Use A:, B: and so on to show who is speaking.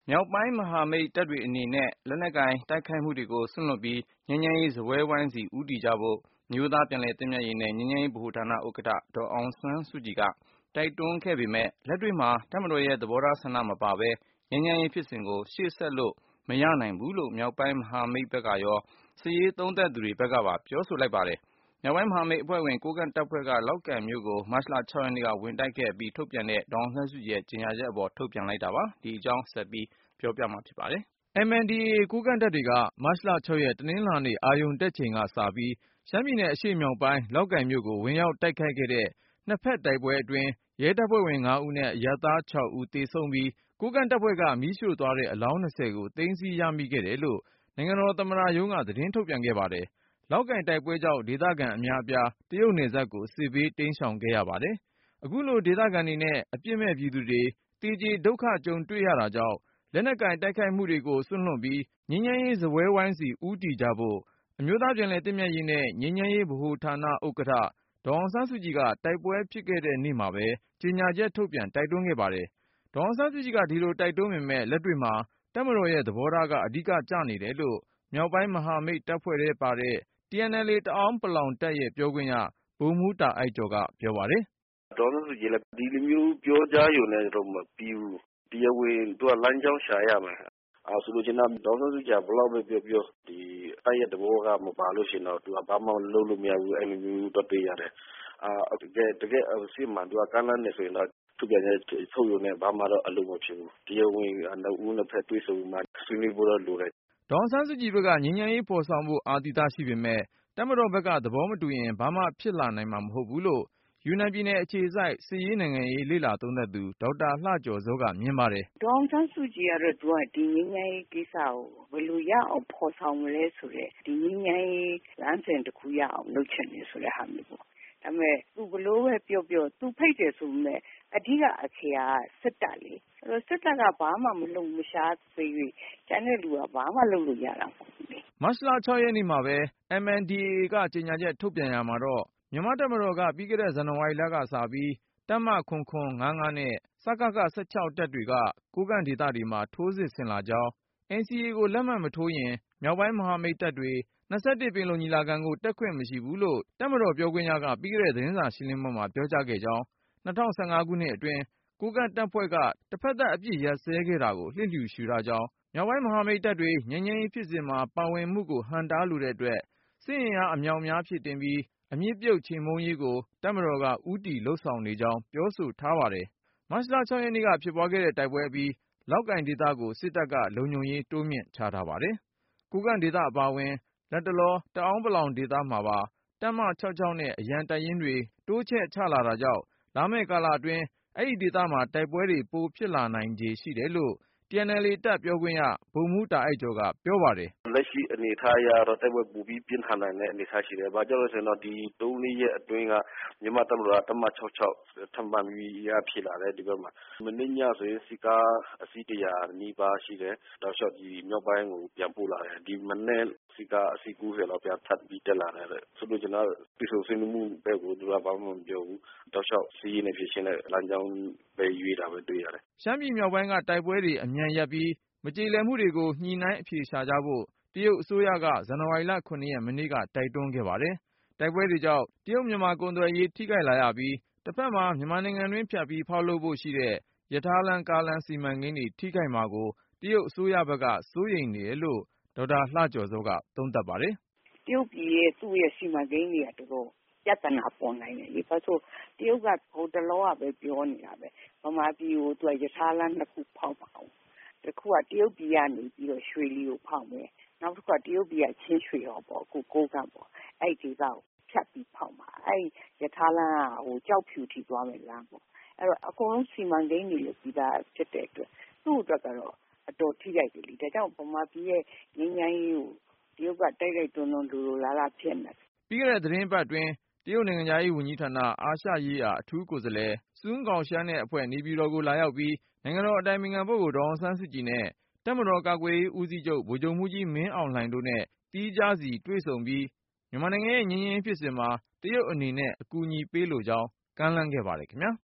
A: မြောက်ပိုင်းမဟာမိတ်တပ်တွေအနေနဲ့လက်နက်ကိုင်တိုက်ခိုက်မှုတွေကိုစွန့်လွှတ်ပြီးငြိမ်းချမ်းရေးစားပွဲဝိုင်းဆီဦးတည်ကြဖို့အမျိုးသားပြန်လည်သင့်မြတ်ရေးနဲ့ငြိမ်းချမ်းရေးဗဟိုဌာနဥက္ကဋ္ဌဒေါ်အောင်ဆန်းစုကြည်ကတိုက်တွန်းခဲ့ပေမဲ့လက်တွေ့မှာတပ်မတော်ရဲ့သဘောထားဆန္ဒမပါဘဲငြိမ်းချမ်းရေးဖြစ်စဉ်ကိုရှေ့ဆက်လို့မရနိုင်ဘူးလို့မြောက်ပိုင်းမဟာမိတ်ဘက်ကရောစစ်ရေးသုံးသပ်သူတွေဘက်ကပါပြောဆိုလိုက်ပါတယ်။မြောက်ပိုင်းမဟာမိတ်အဖွဲ့ဝင်ကိုးကန့်တပ်ဖွဲ့ကလောက်ကိုင်မြို့ကိုမတ်လ 6 ရက်နေ့ကဝင်တိုက်ခဲ့အပြီးထုတ်ပြန်တဲ့ဒေါ်အောင်ဆန်းစုကြည်ရဲ့ကြေညာချက်အပေါ်ထုတ်ပြန်လိုက်တာပါ။ဒီအကြောင်းဆက်ပြီးပြောပြမှာဖြစ်ပါတယ်။ MNDAA ကိုးကန့်တပ်တွေက မတ်လ 6 ရက်တနင်္လာနေ့အာရုံတက်ချိန်ကစပြီးရှမ်းပြည်နယ်အရှေ့မြောက်ပိုင်းလောက်ကိုင်မြို့ကိုဝင်ရောက်တိုက်ခိုက်ခဲ့တဲ့နှစ်ဖက်တိုက်ပွဲအတွင်းရဲတပ်ဖွဲ့ဝင် 5 ဦးနဲ့အရပ်သား 6 ဦးသေဆုံးပြီးကိုးကန့်တပ်ဖွဲ့ကမီးရှို့သွားတဲ့အလောင်း 20 ကိုသိမ်းဆည်းရမိခဲ့တယ်လို့နိုင်ငံတော်သမ္မတရုံးကသတင်းထုတ်ပြန်ခဲ့ပါတယ်။ လောက်ကိုင်တိုက်ပွဲကြောင့်ဒေသခံအများအပြားတရုတ်နယ်စပ်ကိုစစ်ဘေးတိမ်းရှောင်ခဲ့ရပါတယ်။ အခုလိုဒေသခံတွေနဲ့အပြစ်မဲ့ပြည်သူတွေသေကြေဒုက္ခကြုံတွေ့ရတာကြောင့်လက်နက်ကိုင်တိုက်ခိုက်မှုတွေကိုစွန့်လွှတ်ပြီးငြိမ်းချမ်းရေးစားပွဲဝိုင်းဆီဦးတည်ကြဖို့အမျိုးသားပြန်လည်သင့်မြတ်ရေးနဲ့ငြိမ်းချမ်းရေးဗဟိုဌာနဥက္ကဋ္ဌဒေါ်အောင်ဆန်းစုကြည်ကတိုက်ပွဲဖြစ်ခဲ့တဲ့နေ့မှာပဲကြေညာချက်ထုတ်ပြန်တိုက်တွန်းခဲ့ပါတယ်။ ဒေါ်အောင်ဆန်းစုကြည်ကဒီလိုတိုက်တွန်းပေမဲ့လက်တွေ့မှာတပ်မတော်ရဲ့သဘောထားကအဓိကကျနေတယ်လို့မြောက်ပိုင်းမဟာမိတ်တပ်ဖွဲ့ထဲပါတဲ့ TNLA တအာင်းပလောင်တပ်ရဲ့ပြောခွင့်ရဗိုလ်မှူးတာအိုက်ကျော်ကပြောပါတယ်
B: ။ “ဒေါ်အောင်ဆန်းစုကြည်လည်းဒီလိုမျိုးပြောကြားရုံနဲ့တော့မပြီးဘူး။တရားဝင်သူကလမ်းကြောင်းရှာရမယ်။ဆိုလိုချင်တာဒေါ်အောင်ဆန်းစုကြည်ကဘယ်လောက်ပဲပြောပြောဒီတပ်ရဲ့သဘောကမပါလို့ရှိရင်တော့သူကဘာမှလုပ်လို့မရဘူးအဲ့လိုမျိုးတော့တွေ့ရတယ်။တကယ်စစ်မှန်သူကကမ်းလှမ်းနေဆိုရင်တော့ထုတ်ပြန်ချက်ထုတ်ရုံနဲ့ဘာမှတော့အလုပ်မဖြစ်ဘူး။တရားဝင်နှစ်ဦးနှစ်ဖက်တွေ့ဆုံမှဆွေးနွေးဖို့တော့လိုတယ်။
A: ” ဒေါ်အောင်ဆန်းစုကြည်ဘက်ကငြိမ်းချမ်းရေးဖော်ဆောင်ဖို့အာသီသရှိပေမဲ့တပ်မတော်ဘက်ကသဘောမတူရင်ဘာမှဖြစ်လာနိုင်မှာမဟုတ်ဘူးလို့ယူနန်ပြည်နယ်အခြေစိုက်စစ်ရေးနိုင်ငံရေးလေ့လာသုံးသပ်သူဒေါက်တာလှကျော်ဇောကမြင်ပါတယ်
C: ။ဒေါ်အောင်ဆန်းစုကြည်ကတော့သူကဒီငြိမ်းချမ်းရေးကိစ္စကိုဘယ်လိုရအောင်ဖော်ဆောင်မလဲဆိုတဲ့ဒီငြိမ်းချမ်းရေးလမ်းစဉ်တစ်ခုရအောင်လုပ်ချင်တယ်ဆိုတဲ့ဟာမျိုးပေါ့။ဒါပေမဲ့သူဘယ်လိုပဲပြောပြောသူဖိတ်တယ်ဆိုပေမဲ့အဓိကအခရာစစ်တပ်လေ။အဲ့တော့စစ်တပ်ကဘာမှမလုပ်မရှားသေး၍ကျန်တဲ့လူကဘာမှလုပ်လို့ရတာမဟုတ်ဘူးလေ
A: ။မတ်လ 6 ရက်နေ့မှာပဲ MNDAA ကကြေညာချက်ထုတ်ပြန်ရမှာတော့မြန်မာ့တပ်မတော်ကပြီးခဲ့တဲ့ဇန်နဝါရီလကစပြီးတပ်မ ၇၇၅၅ နဲ့စကခ 16 တပ်တွေကကိုးကန့်ဒေသတွေမှာထိုးစစ်ဆင်လာကြောင်း NCA ကိုလက်မှတ်မထိုးရင်မြောက်ပိုင်းမဟာမိတ်တပ်တွေ21ပင်လုံညီလာခံကိုတက်ခွင့်မရှိဘူးလို့တပ်မတော်ပြောခွင့်ရကပြီးခဲ့တဲ့သတင်းစာရှင်းလင်းပွဲမှာပြောကြားခဲ့ကြောင်း2015 ခုနှစ်အတွင်းကိုးကန့်တပ်ဖွဲ့ကတဖက်သတ်အပစ်ရပ်စဲခဲ့တာကိုလျစ်လျူရှုထားကြောင်းမြောက်ပိုင်းမဟာမိတ်တပ်တွေငြိမ်းချမ်းရေးဖြစ်စဉ်မှာပါဝင်မှုကိုဟန့်တားလိုတဲ့အတွက်စစ်အင်အားအမြောက်အများဖြည့်တင်းပြီးအမြစ်ပြုတ်ချေမှုန်းရေးကိုတပ်မတော်ကဦးတည်လုပ်ဆောင်နေကြောင်းပြောဆိုထားပါတယ်။ မတ်လ 6 ရက်နေ့ကဖြစ်ပွားခဲ့တဲ့တိုက်ပွဲအပြီးလောက်ကိုင်ဒေသကိုစစ်တပ်ကလုံခြုံရေးတိုးမြှင့်ချထားပါတယ်။ ကိုးကန့်ဒေသအပါအဝင်လတ်တလောတအာင်းပလောင်ဒေသမှာပါတပ်မ 66 နဲ့အရန်တပ်ရင်းတွေတိုးချဲ့ချလာတာကြောင့်လာမယ့်ကာလအတွင်းအဲဒီဒေသမှာတိုက်ပွဲတွေပိုဖြစ်လာနိုင်ခြေရှိတယ်လို့TNLA တပ်ပြောခွင့်ရဗိုလ်မှူးတာအိုက်ကျော်ကပြောပါတယ်
B: ။လက်ရှိအနေအထားအရတော့တိုက်ပွဲပိုပြီးပြင်းထန်နိုင်တဲ့အနေအထားရှိတယ်။ဘာကြောင့်လဲဆိုတော့ဒီ3-4 ရက်အတွင်းကမြန်မာတပ်မတော်ကတပ်မ 66ထပ်မံပြီးရဖြစ်လာတယ်ဒီဘက်မှာမနေ့ညဆိုရင်စစ်ကားအစီး100နီးပါးရှိတယ်။တောက်လျှောက်ဒီမြောက်ပိုင်းကိုပြန်ပို့လာတယ်။ဒီမနေ့စစ်ကားအစီး90လောက်ပြန်ထပ်ပြီးတက်လာတယ်။ဆိုလိုချင်တာပြည်သူ့ဆွေးနွေးမှုဘက်ကိုသူကဘာမှမပြောဘူး။တောက်လျှောက်စစ်ရေးနဲ့ဖြစ်ရှင်းတဲ့လမ်းကြောင်းပဲရွေးတာပဲတွေ့ရတယ်
A: ။ရှမ်းပြည်မြောက်ပိုင်းကတိုက်ပွဲတွေအမြန်ရပ်ပြီးမကြေလည်မှုတွေကိုညှိနှိုင်းအဖြေရှာကြဖို့တရုတ်အစိုးရကဇန်နဝါရီလ 7 ရက်မနေ့ကတိုက်တွန်းခဲ့ပါတယ်။တိုက်ပွဲတွေကြောင့်တရုတ်မြန်မာကုန်သွယ်ရေးထိခိုက်လာရပြီးတစ်ဖက်မှာမြန်မာနိုင်ငံတွင်းဖြတ်ပြီးဖောက်လုပ်ဖို့ရှိတဲ့ရထားလမ်းကားလမ်းစီမံကိန်းတွေထိခိုက်မှာကိုတရုတ်အစိုးရဘက်ကစိုးရိမ်နေတယ်လို့ဒေါက်တာလှကျော်ဇောကသုံးသပ်ပါတယ်
C: ။တရုတ်ပြည်ရဲ့သူ့ရဲ့စီမံကိန်းတွေကတော်တော်ပြဿနာပေါ်နိုင်တယ်လေ။ဘာလို့တရုတ်ကဟိုတလောကပဲပြောနေတာပဲ။ဗမာပြည်ကိုသူကရထားလမ်း2ခုဖောက်ပါအောင်။တစ်ခုကတရုတ်ပြည်ကနေပြီးတော့ရွှေလီကိုဖောက်မယ်။နောက်တစ်ခုကတရုတ်ပြည်ကချင်းရွှေဟော်ပေါ့အခုကိုးကန့်ပေါ့။အဲ့ဒီဒေသကိုဖြတ်ပြီးဖောက်မှာ။အဲ့ရထားလမ်းကဟိုကြောက်ဖြူထိသွားမယ်လမ်းပေါ့။အဲ့တော့အကုန်လုံးစီမံကိန်းတွေလို့ပြီးသားဖြစ်တဲ့အတွက်သူ့အတွက်ကတော့အတော်ထိခိုက်တယ်လေ။ဒါကြောင့်ဗမာပြည်ရဲ့ငြိမ်းချမ်းရေးကိုတရုတ်ကတိုက်တွန်းလိုလားလားဖြစ်နေတယ်
A: ။ပြီးခဲ့တဲ့သတင်းပတ်အတွင်းတရုတ်နိုင်ငံခြားရေးဝန်ကြီးဌာနအာရှရေးရာအထူးကိုယ်စားလှယ်စွန်းကောင်ရှန်းနဲ့အဖွဲ့နေပြည်တော်ကိုလာရောက်ပြီးနိုင်ငံတော်အတိုင်ပင်ခံပုဂ္ဂိုလ်ဒေါ်အောင်ဆန်းစုကြည်နဲ့တပ်မတော်ကာကွယ်ရေးဦးစီးချုပ်ဗိုလ်ချုပ်မှူးကြီးမင်းအောင်လှိုင်တို့နဲ့သီးခြားစီတွေ့ဆုံပြီးမြန်မာနိုင်ငံရဲ့ငြိမ်းချမ်းရေးဖြစ်စဉ်မှာတရုတ်အနေနဲ့အကူအညီပေးလိုကြောင်းကမ်းလှမ်းခဲ့ပါတယ်ခင်ဗျာ။